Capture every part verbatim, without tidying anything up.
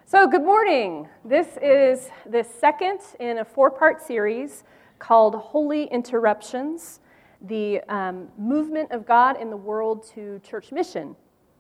So good morning. This is the second in a four-part series called Holy Interruptions, the um, movement of God in the world to church mission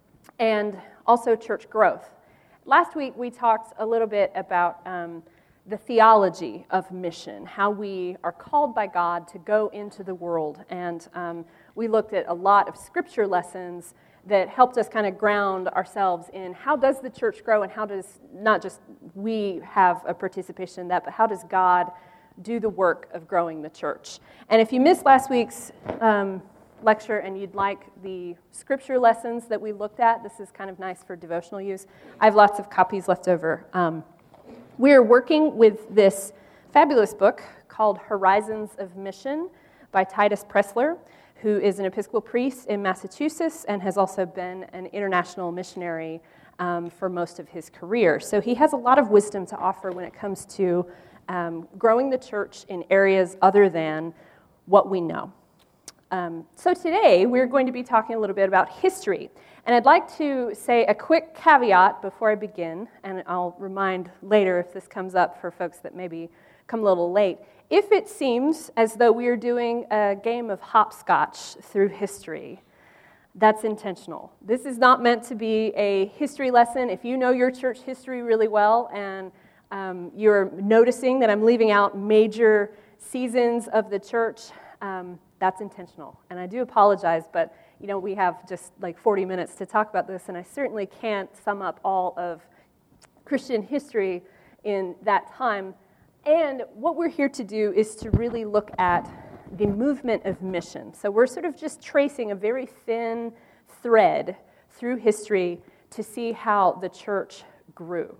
and also church growth. Last week we talked a little bit about um, the theology of mission, how we are called by God to go into the world, and um, we looked at a lot of scripture lessons that helped us kind of ground ourselves in how does the church grow and how does not just we have a participation in that, but how does God do the work of growing the church. And if you missed last week's um, lecture and you'd like the scripture lessons that we looked at, this is kind of nice for devotional use. I have lots of copies left over. Um, we are working with this fabulous book called Horizons of Mission by Titus Pressler, who is an Episcopal priest in Massachusetts and has also been an international missionary um, for most of his career. So he has a lot of wisdom to offer when it comes to um, growing the church in areas other than what we know. Um, so today we're going to be talking a little bit about history. And I'd like to say a quick caveat before I begin, and I'll remind later if this comes up for folks that maybe come a little late. If it seems as though we are doing a game of hopscotch through history, that's intentional. This is not meant to be a history lesson. If you know your church history really well and um, you're noticing that I'm leaving out major seasons of the church, um, that's intentional. And I do apologize, but you know we have just like forty minutes to talk about this, and I certainly can't sum up all of Christian history in that time. And what we're here to do is to really look at the movement of mission. So we're sort of just tracing a very thin thread through history to see how the church grew.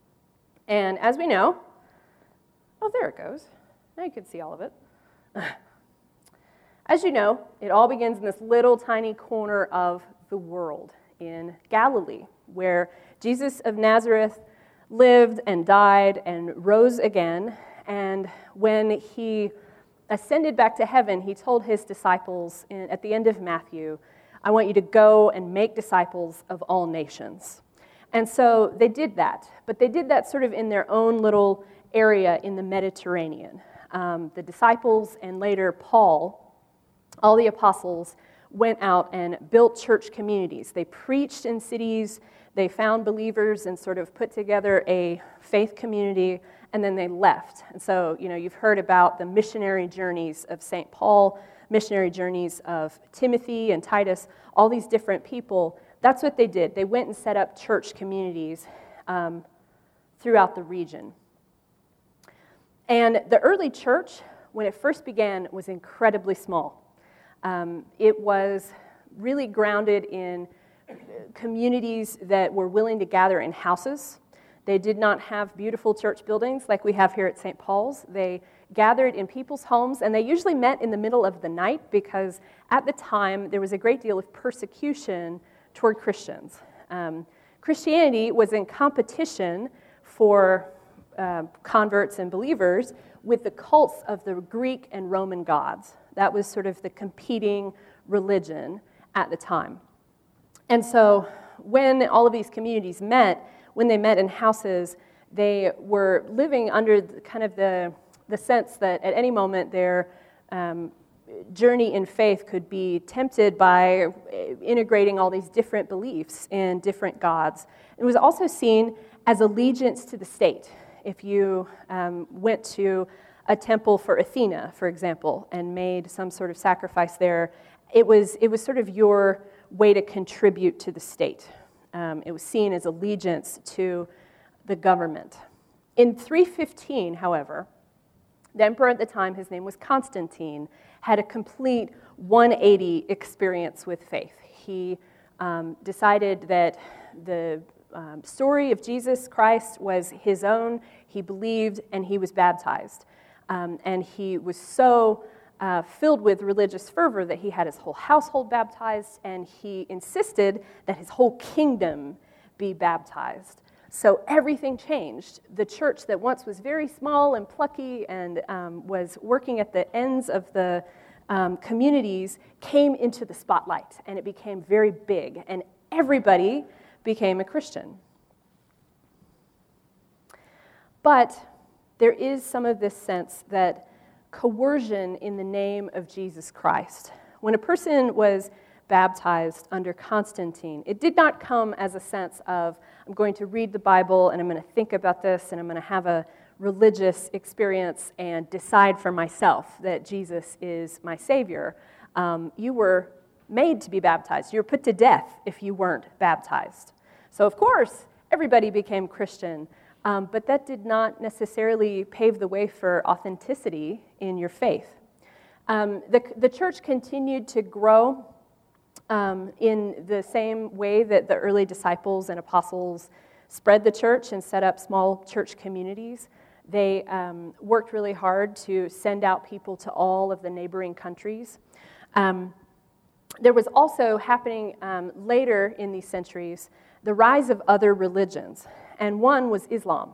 And as we know, oh, there it goes. Now you can see all of it. As you know, it all begins in this little tiny corner of the world in Galilee, where Jesus of Nazareth lived and died and rose again, and when he ascended back to heaven, he told his disciples in, at the end of Matthew, I want you to go and make disciples of all nations. And so they did that, but they did that sort of in their own little area in the Mediterranean. Um, the disciples and later Paul, all the apostles, went out and built church communities. They preached in cities. They found believers and sort of put together a faith community, and then they left. And so, you know, you've heard about the missionary journeys of Saint Paul, missionary journeys of Timothy and Titus, all these different people. That's what they did. They went and set up church communities um, throughout the region. And the early church, when it first began, was incredibly small. Um, it was really grounded in communities that were willing to gather in houses. They did not have beautiful church buildings like we have here at Saint Paul's. They gathered in people's homes, and they usually met in the middle of the night because at the time there was a great deal of persecution toward Christians. Um, Christianity was in competition for uh, converts and believers with the cults of the Greek and Roman gods. That was sort of the competing religion at the time. And so when all of these communities met, when they met in houses, they were living under the, kind of the, the sense that at any moment their um, journey in faith could be tempted by integrating all these different beliefs in different gods. It was also seen as allegiance to the state. If you um, went to a temple for Athena, for example, and made some sort of sacrifice there, it was it was sort of your way to contribute to the state. Um, it was seen as allegiance to the government. In three fifteen, however, the emperor at the time, his name was Constantine, had a complete one eighty experience with faith. He um, decided that the um, story of Jesus Christ was his own. He believed and he was baptized. Um, and he was so Uh, filled with religious fervor that he had his whole household baptized, and he insisted that his whole kingdom be baptized. So everything changed. The church that once was very small and plucky and um, was working at the ends of the um, communities came into the spotlight, and it became very big, and everybody became a Christian. But there is some of this sense that coercion in the name of Jesus Christ. When a person was baptized under Constantine, it did not come as a sense of, I'm going to read the Bible and I'm going to think about this and I'm going to have a religious experience and decide for myself that Jesus is my Savior. Um, you were made to be baptized. You were put to death if you weren't baptized. So of course, everybody became Christian, um, but that did not necessarily pave the way for authenticity in your faith. Um, the, the church continued to grow um, in the same way that the early disciples and apostles spread the church and set up small church communities. They um, worked really hard to send out people to all of the neighboring countries. Um, there was also happening um, later in these centuries the rise of other religions, and one was Islam.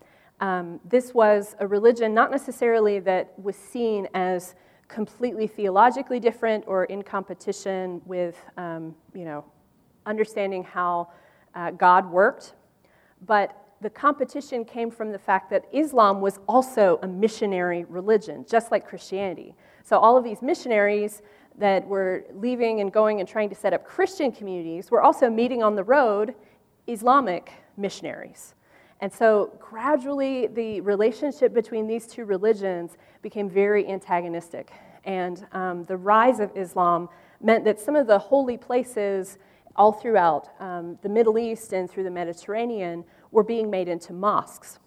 Um, this was a religion not necessarily that was seen as completely theologically different or in competition with, um, you know, understanding how uh, God worked, but the competition came from the fact that Islam was also a missionary religion, just like Christianity. So all of these missionaries that were leaving and going and trying to set up Christian communities were also meeting on the road Islamic missionaries. And so gradually the relationship between these two religions became very antagonistic. And um, the rise of Islam meant that some of the holy places all throughout um, the Middle East and through the Mediterranean were being made into mosques.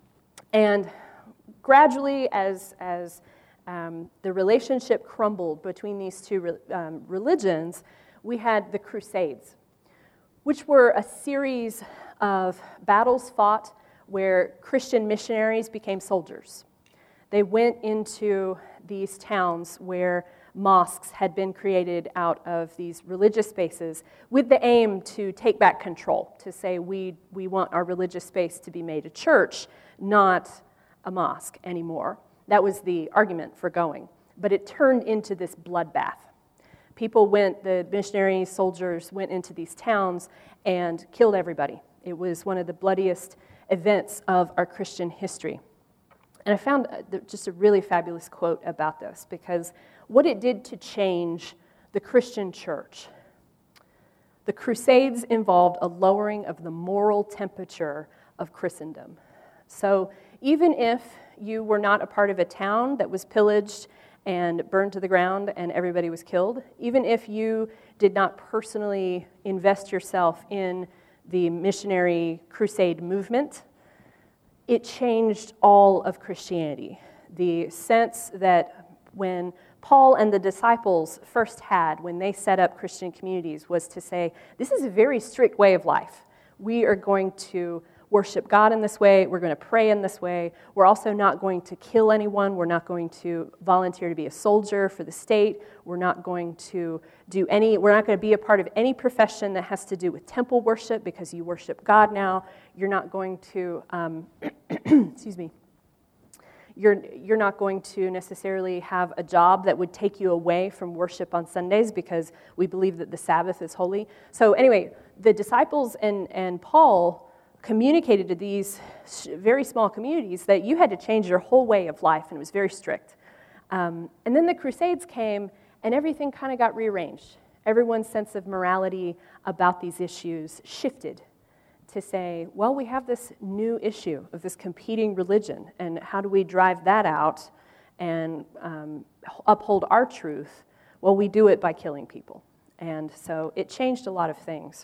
And gradually, as, as um, the relationship crumbled between these two re- um, religions, we had the Crusades, which were a series of battles fought where Christian missionaries became soldiers. They went into these towns where mosques had been created out of these religious spaces with the aim to take back control, to say we, we want our religious space to be made a church, not a mosque anymore. That was the argument for going. But it turned into this bloodbath. People went, the missionary soldiers went into these towns and killed everybody. It was one of the bloodiest events of our Christian history. And I found just a really fabulous quote about this, because what it did to change the Christian church. The Crusades involved a lowering of the moral temperature of Christendom. So even if you were not a part of a town that was pillaged and burned to the ground and everybody was killed, even if you did not personally invest yourself in the missionary crusade movement, it changed all of Christianity. The sense that when Paul and the disciples first had when they set up Christian communities was to say, this is a very strict way of life. We are going to worship God in this way. We're going to pray in this way. We're also not going to kill anyone. We're not going to volunteer to be a soldier for the state. We're not going to do any, we're not going to be a part of any profession that has to do with temple worship because you worship God now. You're not going to, um, excuse me, You're, you're not going to necessarily have a job that would take you away from worship on Sundays because we believe that the Sabbath is holy. So anyway, the disciples and, and Paul communicated to these very small communities that you had to change your whole way of life, and it was very strict. Um, and then the Crusades came, and everything kind of got rearranged. Everyone's sense of morality about these issues shifted to say, well, we have this new issue of this competing religion, and how do we drive that out and um, uphold our truth? Well, we do it by killing people. And so it changed a lot of things.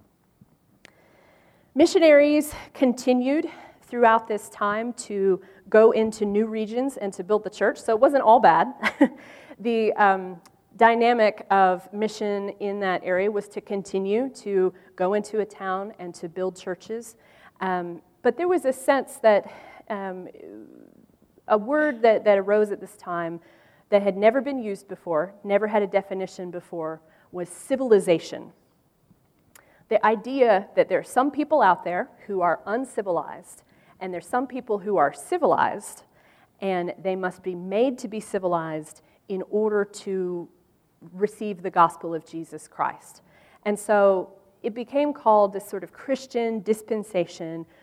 Missionaries continued throughout this time to go into new regions and to build the church, so it wasn't all bad. the um, dynamic of mission in that area was to continue to go into a town and to build churches. Um, but there was a sense that um, a word that, that arose at this time that had never been used before, never had a definition before, was civilization. The idea that there are some people out there who are uncivilized, and there's some people who are civilized, and they must be made to be civilized in order to receive the gospel of Jesus Christ. And so it became called this sort of Christian dispensation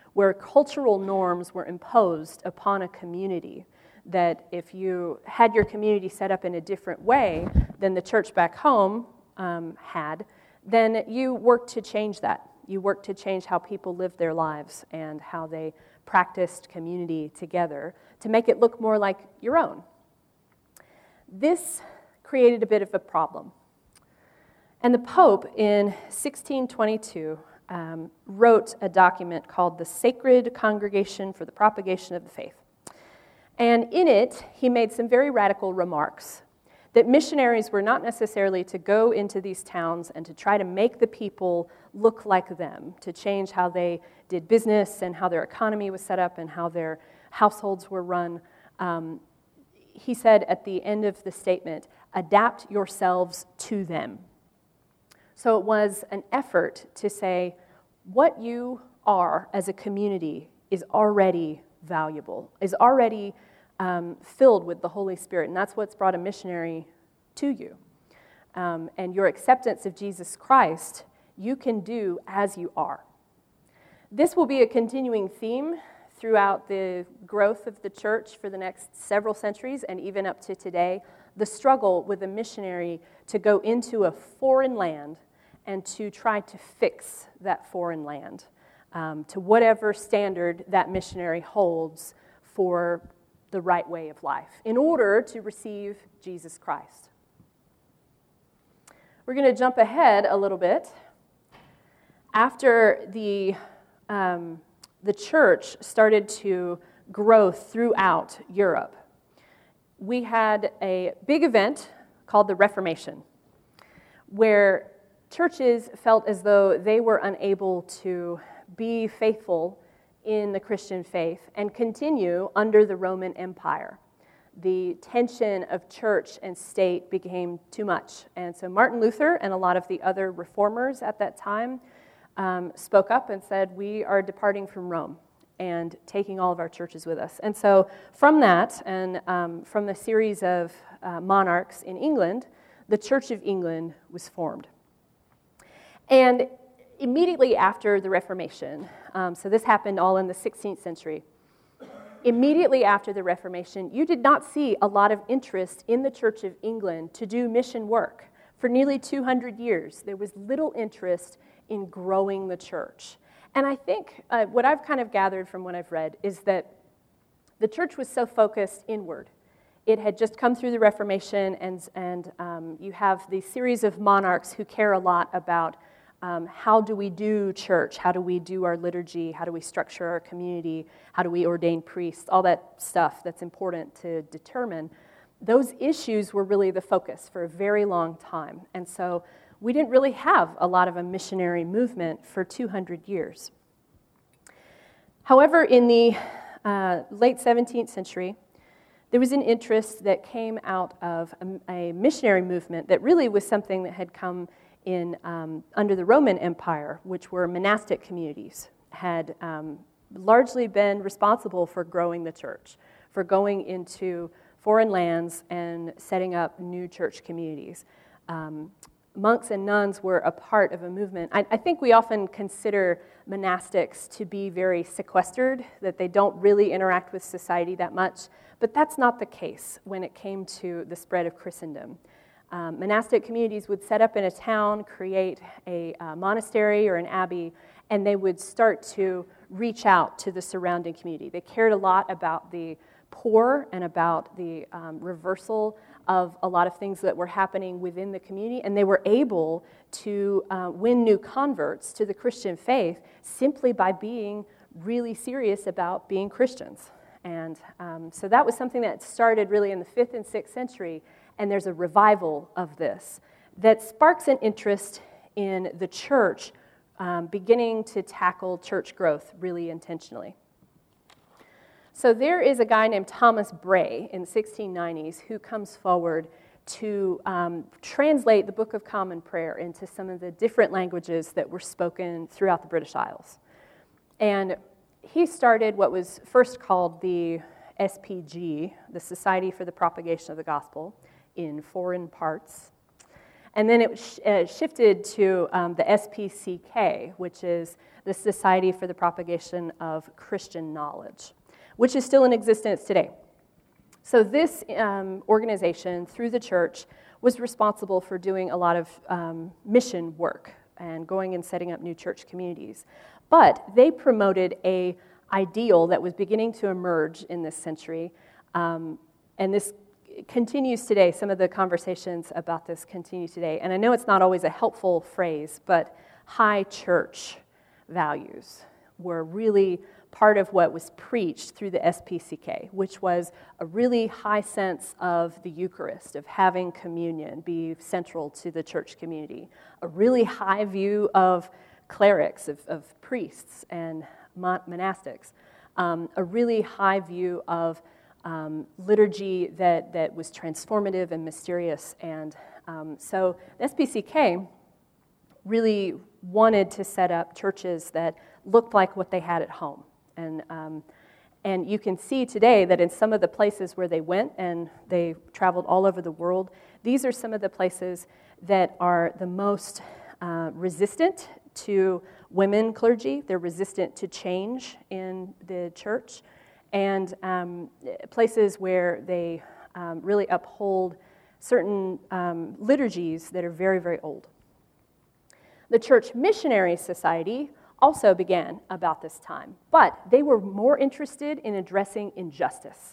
where cultural norms were imposed upon a community, that if you had your community set up in a different way than the church back home um, had, then you worked to change that. You worked to change how people lived their lives and how they practiced community together to make it look more like your own. This created a bit of a problem. And the Pope in sixteen twenty-two um, wrote a document called the Sacred Congregation for the Propagation of the Faith. And in it, he made some very radical remarks that missionaries were not necessarily to go into these towns and to try to make the people look like them, to change how they did business and how their economy was set up and how their households were run. Um, he said at the end of the statement, adapt yourselves to them. So it was an effort to say, what you are as a community is already valuable, is already um, filled with the Holy Spirit, and that's what's brought a missionary to you. Um, and your acceptance of Jesus Christ, you can do as you are. This will be a continuing theme throughout the growth of the church for the next several centuries and even up to today, the struggle with a missionary to go into a foreign land and to try to fix that foreign land um, to whatever standard that missionary holds for the right way of life in order to receive Jesus Christ. We're going to jump ahead a little bit. After the, um, the church started to grow throughout Europe, we had a big event called the Reformation, where churches felt as though they were unable to be faithful in the Christian faith and continue under the Roman Empire. The tension of church and state became too much. And so Martin Luther and a lot of the other reformers at that time um, spoke up and said, we are departing from Rome and taking all of our churches with us. And so from that, and um, from the series of uh, monarchs in England, the Church of England was formed. And immediately after the Reformation, um, so this happened all in the sixteenth century, immediately after the Reformation, you did not see a lot of interest in the Church of England to do mission work. For nearly two hundred years, there was little interest in growing the church. And I think uh, what I've kind of gathered from what I've read is that the church was so focused inward. It had just come through the Reformation, and, and um, you have these series of monarchs who care a lot about um, how do we do church, how do we do our liturgy, how do we structure our community, how do we ordain priests, all that stuff that's important to determine. Those issues were really the focus for a very long time. And so we didn't really have a lot of a missionary movement for two hundred years. However, in the uh, late seventeenth century, there was an interest that came out of a, a missionary movement that really was something that had come in um, under the Roman Empire, which were monastic communities, had um, largely been responsible for growing the church, for going into foreign lands and setting up new church communities. Um, monks and nuns were a part of a movement. I, I think we often consider monastics to be very sequestered, that they don't really interact with society that much, but that's not the case when it came to the spread of Christendom. Um, monastic communities would set up in a town, create a uh, monastery or an abbey, and they would start to reach out to the surrounding community. They cared a lot about the poor and about the um, reversal of a lot of things that were happening within the community, and they were able to uh, win new converts to the Christian faith simply by being really serious about being Christians. And um, so that was something that started really in the fifth and sixth century, and there's a revival of this that sparks an interest in the church um, beginning to tackle church growth really intentionally. So there is a guy named Thomas Bray in the sixteen nineties who comes forward to um, translate the Book of Common Prayer into some of the different languages that were spoken throughout the British Isles. And he started what was first called the S P G, the Society for the Propagation of the Gospel, in Foreign Parts. And then it sh- uh, shifted to um, the S P C K, which is the Society for the Propagation of Christian Knowledge, which is still in existence today. So this um, organization, through the church, was responsible for doing a lot of um, mission work and going and setting up new church communities. But they promoted a ideal that was beginning to emerge in this century, um, and this continues today. Some of the conversations about this continue today. And I know it's not always a helpful phrase, but high church values were really part of what was preached through the S P C K, which was a really high sense of the Eucharist, of having communion be central to the church community, a really high view of clerics, of, of priests and mon- monastics, um, a really high view of um, liturgy that, that was transformative and mysterious. And um, so the S P C K really wanted to set up churches that looked like what they had at home. And um, and you can see today that in some of the places where they went, and they traveled all over the world, these are some of the places that are the most uh, resistant to women clergy. They're resistant to change in the church, and um, places where they um, really uphold certain um, liturgies that are very, very old. The Church Missionary Society also began about this time, but they were more interested in addressing injustice.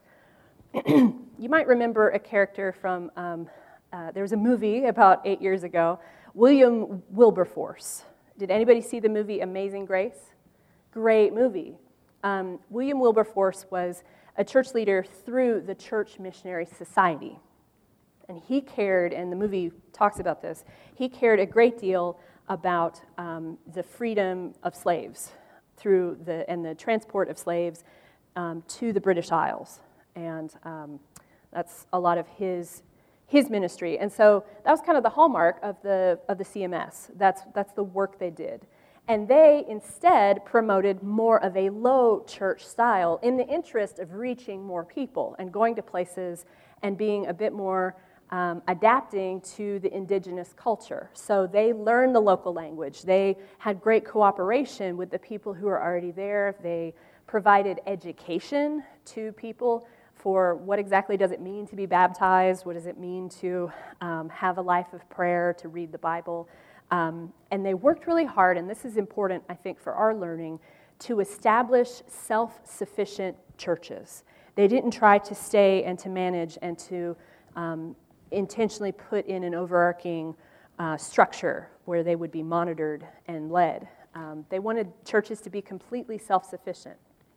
You might remember a character from, um, uh, there was a movie about eight years ago, William Wilberforce. Did anybody see the movie Amazing Grace? Great movie. Um, William Wilberforce was a church leader through the Church Missionary Society. And he cared, and the movie talks about this, he cared a great deal about um, the freedom of slaves through the and the transport of slaves um, to the British Isles, and um, that's a lot of his his ministry. And so that was kind of the hallmark of the of the C M S. That's that's the work they did, and they instead promoted more of a low church style in the interest of reaching more people and going to places and being a bit more Um, adapting to the indigenous culture. So they learned the local language. They had great cooperation with the people who were already there. They provided education to people for what exactly does it mean to be baptized, what does it mean to um, have a life of prayer, to read the Bible. Um, and they worked really hard, and this is important, I think, for our learning, to establish self-sufficient churches. They didn't try to stay and to manage and to um, intentionally put in an overarching uh, structure where they would be monitored and led. Um, they wanted churches to be completely self-sufficient.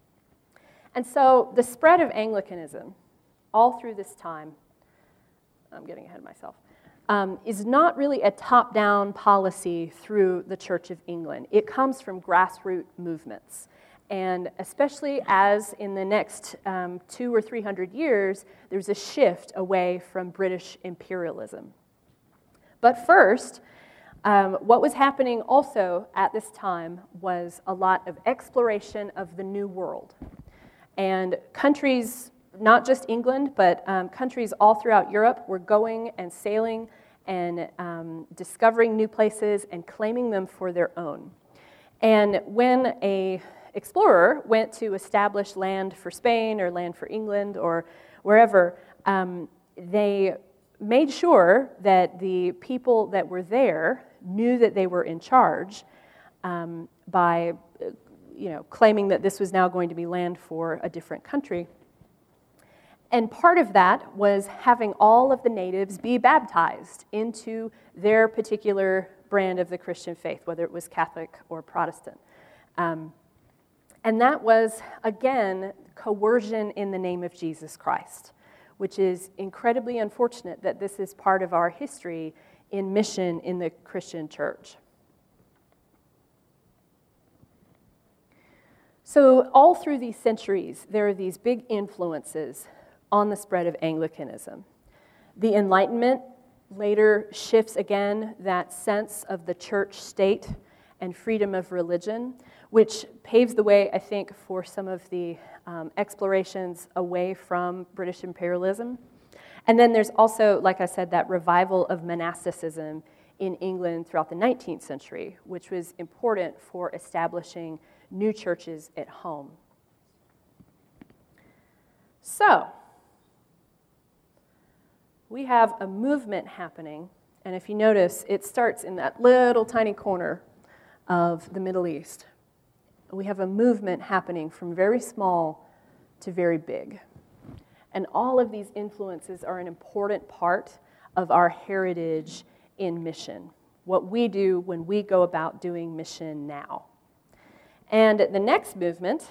And so the spread of Anglicanism all through this time, I'm getting ahead of myself, um, is not really a top-down policy through the Church of England. It comes from grassroots movements. And especially as in the next um, two or three hundred years, there's a shift away from British imperialism. But first, um, what was happening also at this time was a lot of exploration of the New World. And countries, not just England, but um, countries all throughout Europe were going and sailing and um, discovering new places and claiming them for their own. And when a explorer went to establish land for Spain or land for England or wherever, um, they made sure that the people that were there knew that they were in charge um, by, you know, claiming that this was now going to be land for a different country. And part of that was having all of the natives be baptized into their particular brand of the Christian faith, whether it was Catholic or Protestant. Um, And that was, again, coercion in the name of Jesus Christ, which is incredibly unfortunate that this is part of our history in mission in the Christian church. So all through these centuries, there are these big influences on the spread of Anglicanism. The Enlightenment later shifts again that sense of the church state and freedom of religion, which paves the way, I think, for some of the um, explorations away from British imperialism. And then there's also, like I said, that revival of monasticism in England throughout the nineteenth century, which was important for establishing new churches at home. So, we have a movement happening, and if you notice, it starts in that little tiny corner of the Middle East. We have a movement happening from very small to very big. And all of these influences are an important part of our heritage in mission, what we do when we go about doing mission now. And the next movement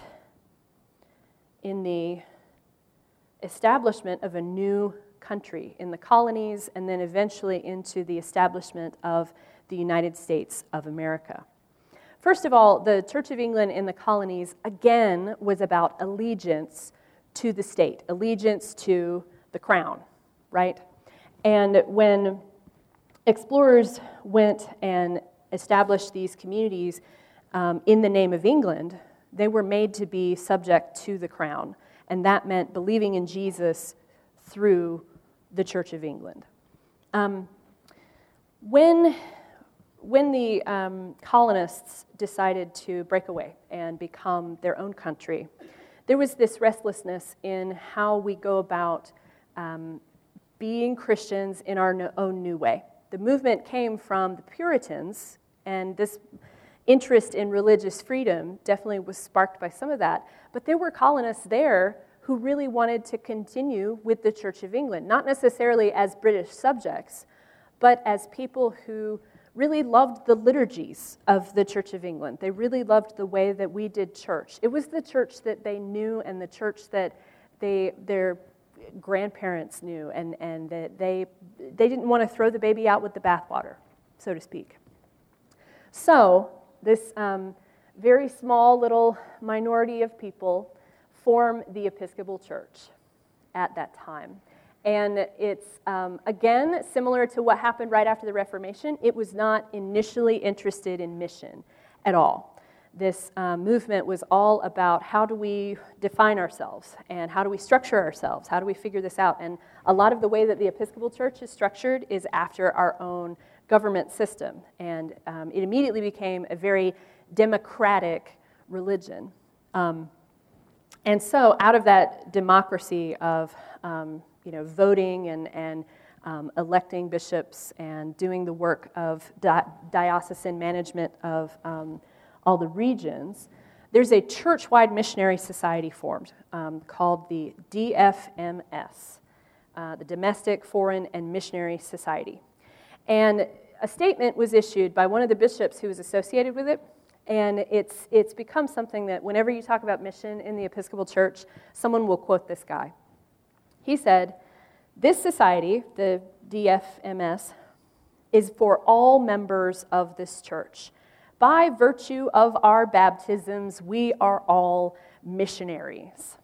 in the establishment of a new country in the colonies and then eventually into the establishment of the United States of America. First of all, the Church of England in the colonies, again, was about allegiance to the state, allegiance to the crown, right? And when explorers went and established these communities um, in the name of England, they were made to be subject to the crown, and that meant believing in Jesus through the Church of England. Um, when, when the um, colonists decided to break away and become their own country, there was this restlessness in how we go about um, being Christians in our no, own new way. The movement came from the Puritans, and this interest in religious freedom definitely was sparked by some of that. But there were colonists there who really wanted to continue with the Church of England, not necessarily as British subjects, but as people who really loved the liturgies of the Church of England. They really loved the way that we did church. It was the church that they knew and the church that they their grandparents knew, and, and that they they didn't want to throw the baby out with the bathwater, so to speak. So this um, very small little minority of people form the Episcopal Church at that time. And it's, um, again, similar to what happened right after the Reformation. It was not initially interested in mission at all. This um, movement was all about how do we define ourselves and how do we structure ourselves, how do we figure this out. And a lot of the way that the Episcopal Church is structured is after our own government system. And um, it immediately became a very democratic religion. Um, and so out of that democracy of um, you know, voting and, and um, electing bishops and doing the work of di- diocesan management of um, all the regions, there's a church-wide missionary society formed um, called the D F M S, uh, the Domestic, Foreign, and Missionary Society. And a statement was issued by one of the bishops who was associated with it, and it's it's become something that whenever you talk about mission in the Episcopal Church, someone will quote this guy. He said, "This society, the D F M S, is for all members of this church. By virtue of our baptisms, we are all missionaries."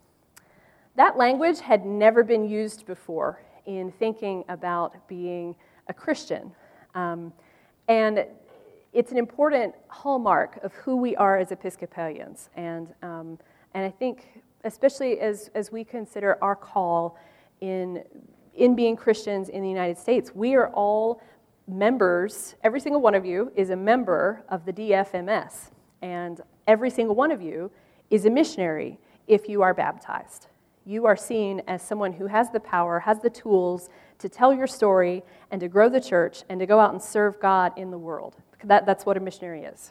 That language had never been used before in thinking about being a Christian. Um, and it's an important hallmark of who we are as Episcopalians. And, um, and I think, especially as, as we consider our call in, in being Christians in the United States, we are all members, every single one of you is a member of the D F M S, and every single one of you is a missionary if you are baptized. You are seen as someone who has the power, has the tools to tell your story and to grow the church and to go out and serve God in the world. That, that's what a missionary is.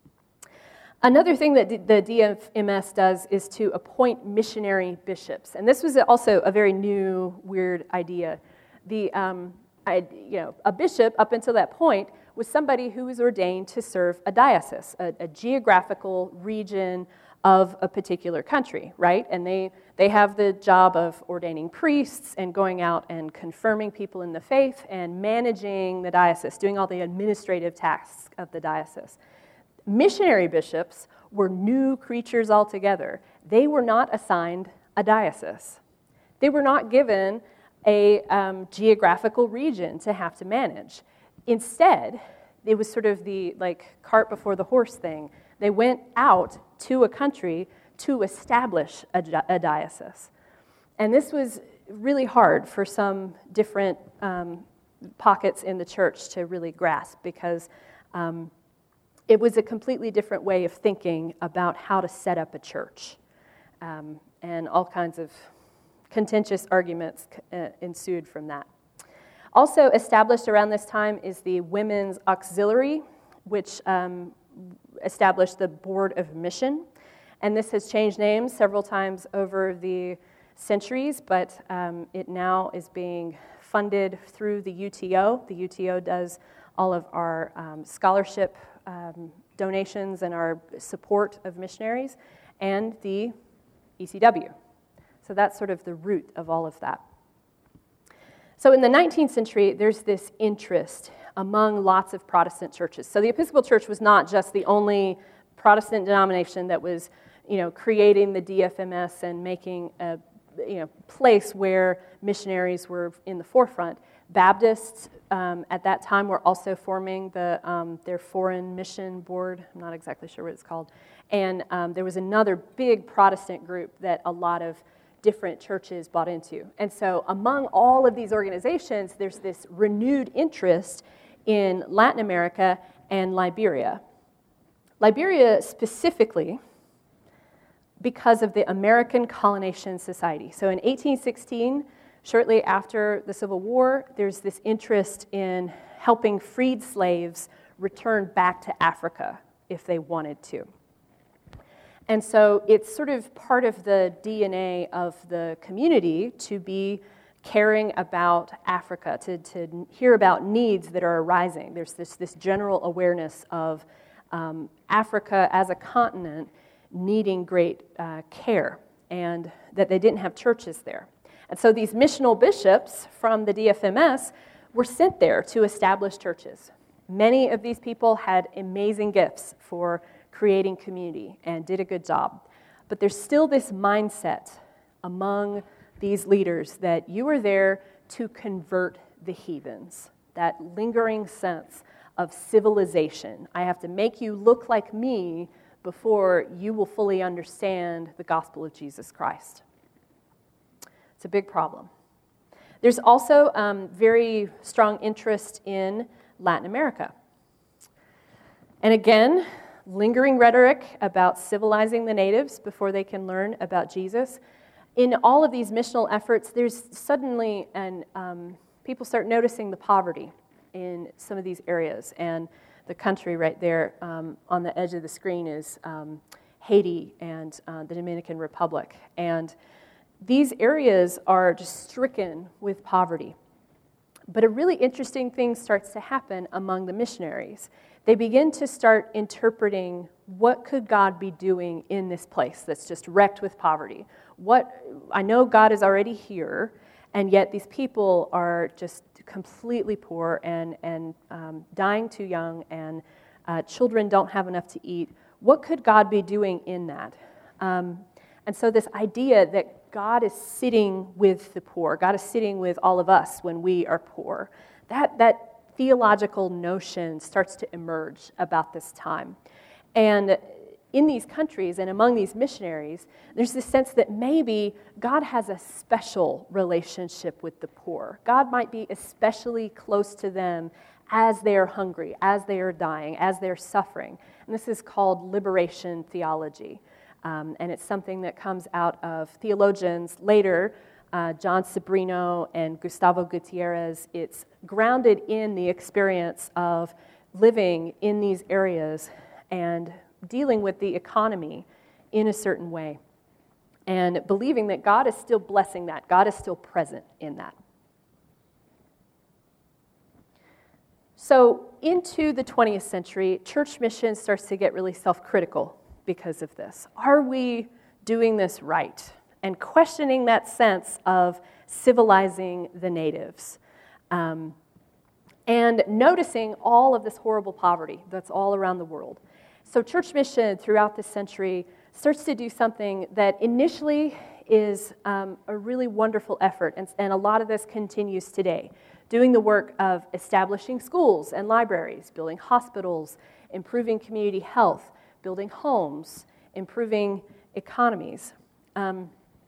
Another thing that the D F M S does is to appoint missionary bishops, and this was also a very new, weird idea. The um, I, you know, a bishop, up until that point, was somebody who was ordained to serve a diocese, a, a geographical region of a particular country, right? And they, they have the job of ordaining priests and going out and confirming people in the faith and managing the diocese, doing all the administrative tasks of the diocese. Missionary bishops were new creatures altogether. They were not assigned a diocese. They were not given a um, geographical region to have to manage. Instead, it was sort of the like cart before the horse thing. They went out to a country to establish a, a diocese. And this was really hard for some different um, pockets in the church to really grasp, because um, it was a completely different way of thinking about how to set up a church. Um, and all kinds of contentious arguments uh, ensued from that. Also established around this time is the Women's Auxiliary, which um, established the Board of Mission. And this has changed names several times over the centuries, but um, it now is being funded through the U T O. The U T O does all of our um, scholarship um, donations and our support of missionaries, and the E C W. So that's sort of the root of all of that. So in the nineteenth century, there's this interest among lots of Protestant churches. So the Episcopal Church was not just the only Protestant denomination that was, you know, creating the D F M S and making a, you know, place where missionaries were in the forefront. Baptists um, at that time were also forming the um, their Foreign Mission Board. I'm not exactly sure what it's called. And um, there was another big Protestant group that a lot of different churches bought into. And so among all of these organizations, there's this renewed interest in Latin America and Liberia. Liberia specifically because of the American Colonization Society. So in eighteen sixteen, shortly after the Civil War, there's this interest in helping freed slaves return back to Africa if they wanted to. And so it's sort of part of the D N A of the community to be caring about Africa, to, to hear about needs that are arising. There's this, this general awareness of um, Africa as a continent needing great uh, care, and that they didn't have churches there. And so these missional bishops from the D F M S were sent there to establish churches. Many of these people had amazing gifts for creating community and did a good job. But there's still this mindset among these leaders that you are there to convert the heathens, that lingering sense of civilization. I have to make you look like me before you will fully understand the gospel of Jesus Christ. It's a big problem. There's also um, very strong interest in Latin America. And again, lingering rhetoric about civilizing the natives before they can learn about Jesus. In all of these missional efforts, there's suddenly, and um, people start noticing the poverty in some of these areas. And the country right there um, on the edge of the screen is um, Haiti and uh, the Dominican Republic. And these areas are just stricken with poverty. But a really interesting thing starts to happen among the missionaries. They begin to start interpreting what could God be doing in this place that's just wrecked with poverty. What I know God is already here, and yet these people are just completely poor and, and um, dying too young, and uh, children don't have enough to eat. What could God be doing in that? Um, and so this idea that God is sitting with the poor, God is sitting with all of us when we are poor, that that theological notion starts to emerge about this time. And in these countries and among these missionaries, there's this sense that maybe God has a special relationship with the poor. God might be especially close to them as they are hungry, as they are dying, as they're suffering. And this is called liberation theology. Um, and it's something that comes out of theologians later, Uh, John Sobrino and Gustavo Gutierrez. It's grounded in the experience of living in these areas and dealing with the economy in a certain way, and believing that God is still blessing that. God is still present in that. So into the twentieth century, church mission starts to get really self-critical because of this. Are we doing this right? And questioning that sense of civilizing the natives. Um, and noticing all of this horrible poverty that's all around the world. So church mission throughout this century starts to do something that initially is um, a really wonderful effort, and, and a lot of this continues today. Doing the work of establishing schools and libraries, building hospitals, improving community health, building homes, improving economies. Um,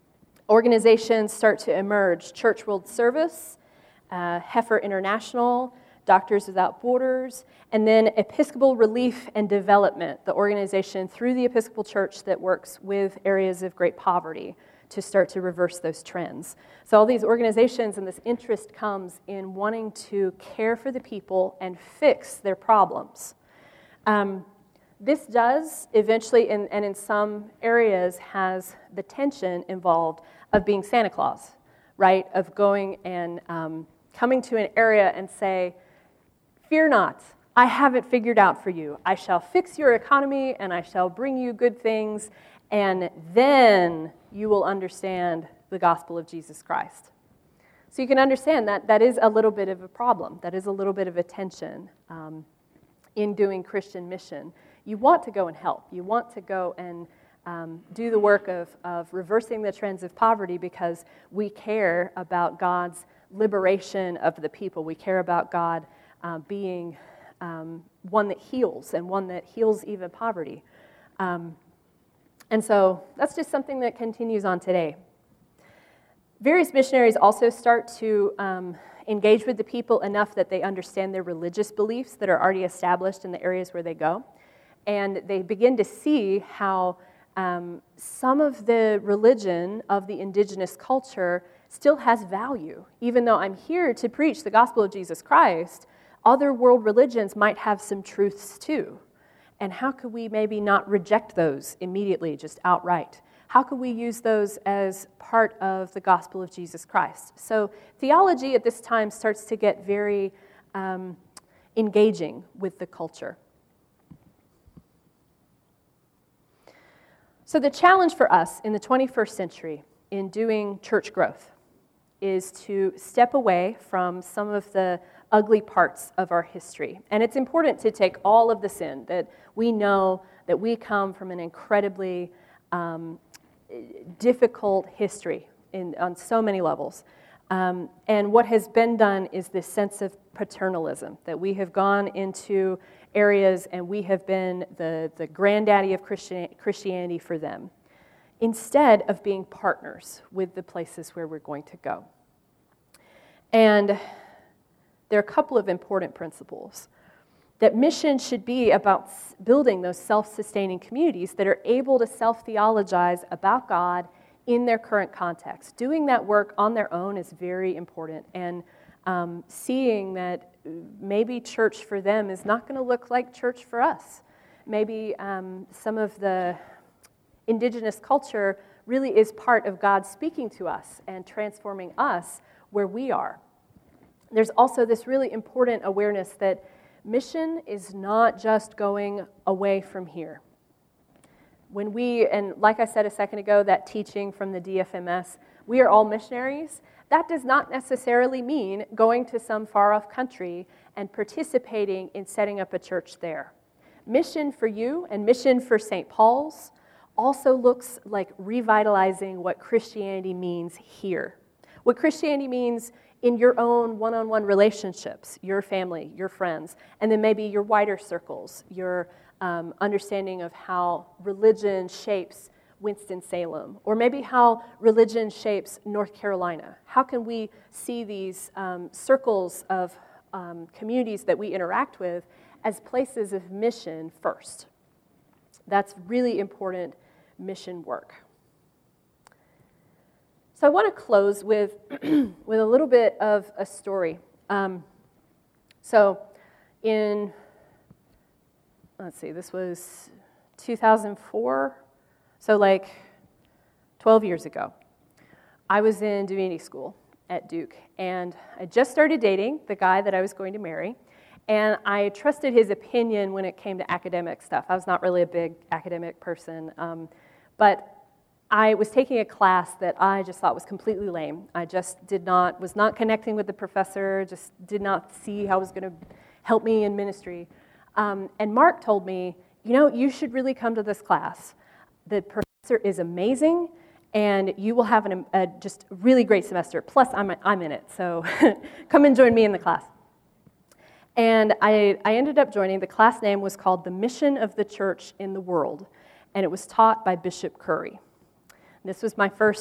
Organizations start to emerge: Church World Service, uh, Heifer International, Doctors Without Borders, and then Episcopal Relief and Development, the organization through the Episcopal Church that works with areas of great poverty to start to reverse those trends. So all these organizations and this interest comes in wanting to care for the people and fix their problems. Um, this does eventually, in, and in some areas, has the tension involved of being Santa Claus, right? Of going and um, coming to an area and say, "Fear not, I have it figured out for you. I shall fix your economy and I shall bring you good things, and then you will understand the gospel of Jesus Christ." So you can understand that that is a little bit of a problem. That is a little bit of a tension um, in doing Christian mission. You want to go and help. You want to go and um, do the work of, of reversing the trends of poverty because we care about God's liberation of the people. We care about God uh, being um, one that heals and one that heals even poverty. Um, And so that's just something that continues on today. Various missionaries also start to um, engage with the people enough that they understand their religious beliefs that are already established in the areas where they go. And they begin to see how um, some of the religion of the indigenous culture still has value. Even though I'm here to preach the gospel of Jesus Christ, other world religions might have some truths too. And how could we maybe not reject those immediately, just outright? How could we use those as part of the gospel of Jesus Christ? So theology at this time starts to get very um, engaging with the culture. So the challenge for us in the twenty-first century in doing church growth is to step away from some of the ugly parts of our history. And it's important to take all of this in, that we know that we come from an incredibly um, difficult history in, on so many levels. Um, and what has been done is this sense of paternalism, that we have gone into areas and we have been the, the granddaddy of Christian, Christianity for them, instead of being partners with the places where we're going to go. And there are a couple of important principles. That mission should be about building those self-sustaining communities that are able to self-theologize about God in their current context. Doing that work on their own is very important, and um, seeing that maybe church for them is not going to look like church for us. Maybe um, some of the indigenous culture really is part of God speaking to us and transforming us where we are. There's also this really important awareness that mission is not just going away from here. When we, and like I said a second ago, that teaching from the D F M S, we are all missionaries, that does not necessarily mean going to some far-off country and participating in setting up a church there. Mission for you and mission for Saint Paul's also looks like revitalizing what Christianity means here. What Christianity means in your own one-on-one relationships, your family, your friends, and then maybe your wider circles, your um, understanding of how religion shapes Winston-Salem, or maybe how religion shapes North Carolina. How can we see these um, circles of um, communities that we interact with as places of mission first? That's really important mission work. So I want to close with, with a little bit of a story. Um, so in, let's see, this was two thousand four, so like twelve years ago. I was in divinity school at Duke, and I just started dating the guy that I was going to marry, and I trusted his opinion when it came to academic stuff. I was not really a big academic person, um, but I was taking a class that I just thought was completely lame. I just did not, was not connecting with the professor, just did not see how it was going to help me in ministry. Um, and Mark told me, you know, you should really come to this class. The professor is amazing, and you will have an, a just really great semester. Plus, I'm, I'm in it, so come and join me in the class. And I, I ended up joining. The class name was called The Mission of the Church in the World, and it was taught by Bishop Curry. This was my first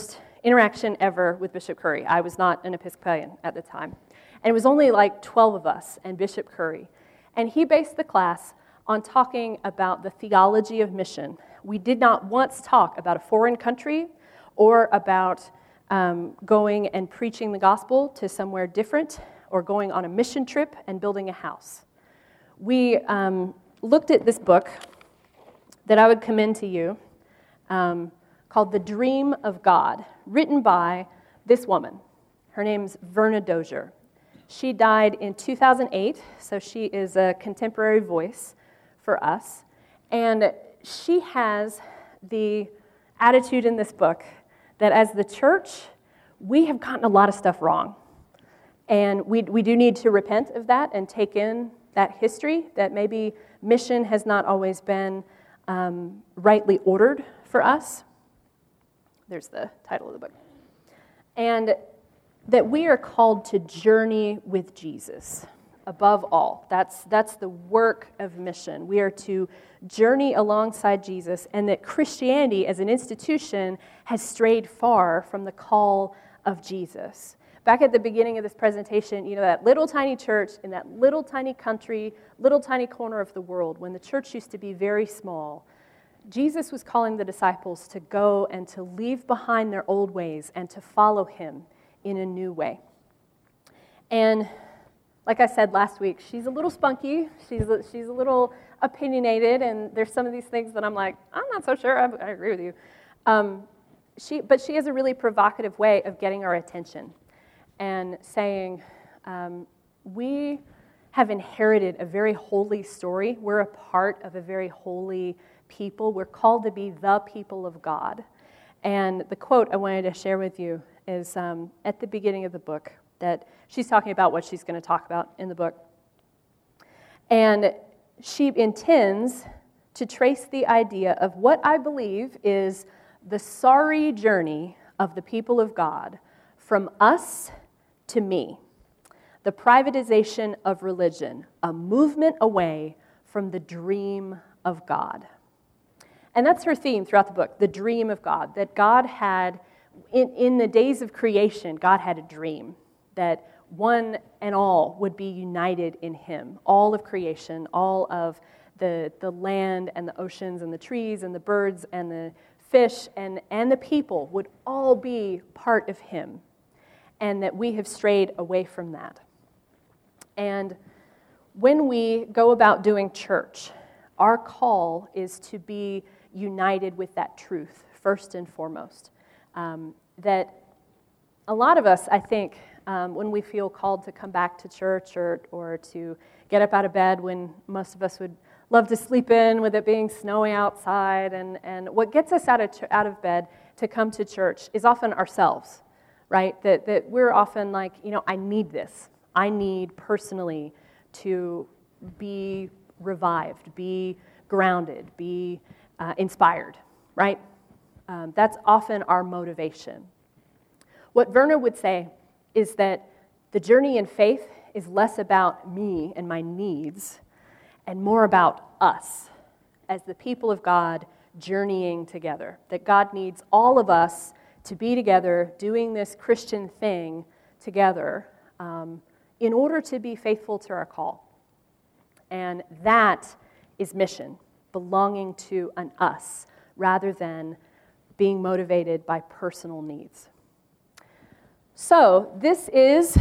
interaction ever with Bishop Curry. I was not an Episcopalian at the time. And it was only like twelve of us and Bishop Curry. And he based the class on talking about the theology of mission. We did not once talk about a foreign country or about um, going and preaching the gospel to somewhere different or going on a mission trip and building a house. We um, looked at this book that I would commend to you um, called The Dream of God, written by this woman. Her name's Verna Dozier. She died in two thousand eight, so she is a contemporary voice for us. And she has the attitude in this book that as the church, we have gotten a lot of stuff wrong. And we we do need to repent of that and take in that history, that maybe mission has not always been um, rightly ordered for us. There's the title of the book. And that we are called to journey with Jesus above all. That's, that's the work of mission. We are to journey alongside Jesus, and that Christianity as an institution has strayed far from the call of Jesus. Back at the beginning of this presentation, you know, that little tiny church in that little tiny country, little tiny corner of the world, when the church used to be very small, Jesus was calling the disciples to go and to leave behind their old ways and to follow him in a new way. And like I said last week, she's a little spunky, she's a, she's a little opinionated, and there's some of these things that I'm like, I'm not so sure, I, I agree with you. Um, she, but she has a really provocative way of getting our attention and saying, um, we have inherited a very holy story. We're a part of a very holy people. We're called to be the people of God. And the quote I wanted to share with you is um, at the beginning of the book, that she's talking about what she's going to talk about in the book. And she intends to trace the idea of what I believe is the sorry journey of the people of God from us to me, the privatization of religion, a movement away from the dream of God. And that's her theme throughout the book, the dream of God, that God had, in, in the days of creation, God had a dream that one and all would be united in him. All of creation, all of the, the land and the oceans and the trees and the birds and the fish and, and the people would all be part of him, and that we have strayed away from that. And when we go about doing church, our call is to be united with that truth, first and foremost. Um, that a lot of us, I think, um, when we feel called to come back to church or, or to get up out of bed when most of us would love to sleep in with it being snowy outside, and, and what gets us out of, ch- out of bed to come to church is often ourselves, right? That, that we're often like, you know, I need this. I need personally to be revived, be grounded, be uh, inspired, right? Um, that's often our motivation. What Verna would say is that the journey in faith is less about me and my needs and more about us as the people of God journeying together. That God needs all of us to be together doing this Christian thing together um, in order to be faithful to our call. And that is mission, belonging to an us rather than being motivated by personal needs. So this is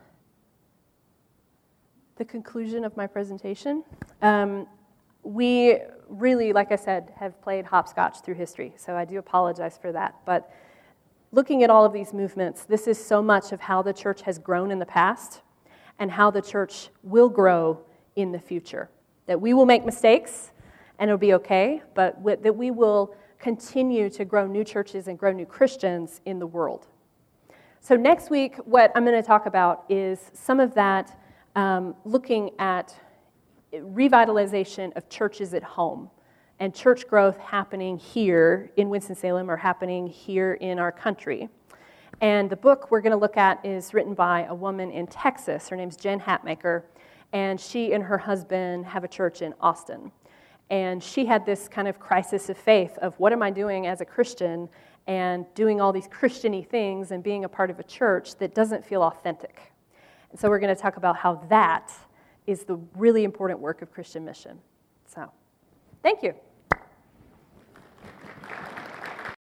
the conclusion of my presentation. Um, we really, like I said, have played hopscotch through history, so I do apologize for that. But looking at all of these movements, this is so much of how the church has grown in the past and how the church will grow in the future. That we will make mistakes, and it'll be okay, but that we will continue to grow new churches and grow new Christians in the world. So next week, what I'm going to talk about is some of that, um, looking at revitalization of churches at home and church growth happening here in Winston-Salem or happening here in our country. And the book we're going to look at is written by a woman in Texas. Her name's Jen Hatmaker, and she and her husband have a church in Austin. And she had this kind of crisis of faith of what am I doing as a Christian and doing all these Christian-y things and being a part of a church that doesn't feel authentic. And so we're going to talk about how that is the really important work of Christian mission. So, thank you.